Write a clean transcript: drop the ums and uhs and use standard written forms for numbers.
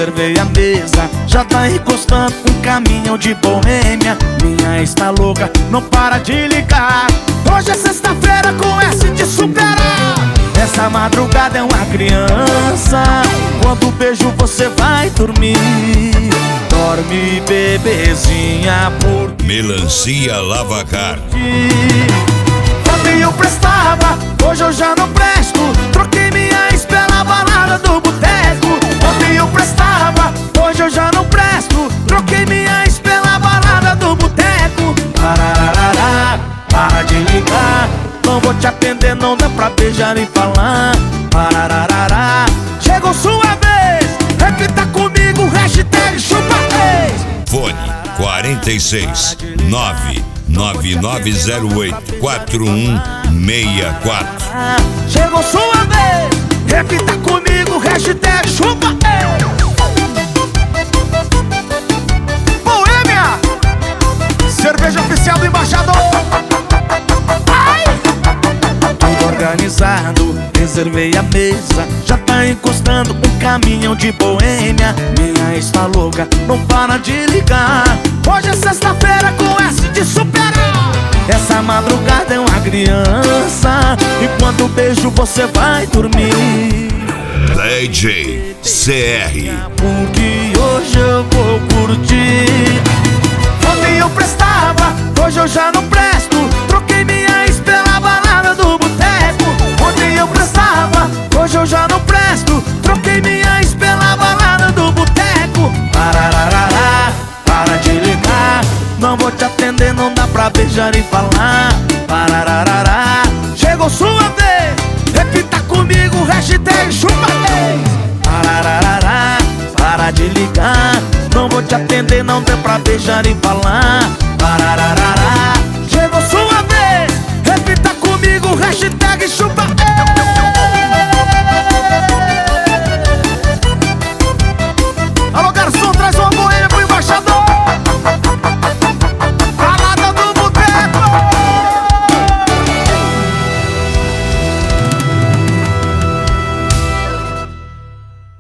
reservei a mesa. Já tá encostando um caminhão de boêmia. Minha ex tá louca, não para de ligar. Hoje é sexta-feira com S de superar. Essa madrugada é uma criança. Quando beijo você vai dormir. Dorme, bebezinha, porque Melancia Lavacar. ontem eu prestava, hoje eu já não presto. Troquei minha ex pela balada do boteco. Ontem eu prestava, hoje eu já não presto. Troquei minha ex pela balada do boteco. Parararará, para de ligar. Não vou te atender, não dá pra beijar e falar. Parararará, chegou sua vez. Repita comigo, hashtag chupa três. Fone 46 99908 4164. Chegou sua vez. Repita comigo, hashtag chupa Boêmia, cerveja oficial do embaixador. Tudo organizado, reservei a mesa. Já tá encostando um caminhão de boêmia. Minha ex tá louca, não para de ligar. Hoje é sexta-feira com S de superar. Essa madrugada é uma criança. E quando beijo você vai dormir. DJ CR. Porque hoje eu vou curtir. Ontem eu prestava, hoje eu já não presto. Troquei minha ex pela balada do boteco. Ontem eu prestava, hoje eu já não presto. Troquei minha ex pela balada do boteco. Parararará, para de ligar. Não vou te atender, não dá pra beijar e falar. Parararará, chegou sua vez. Repita comigo, hashtag chupa três. Parararará, para de ligar. Não vou te atender, não dá pra beijar e falar. Parararará, chegou sua vez. Repita comigo, hashtag chupa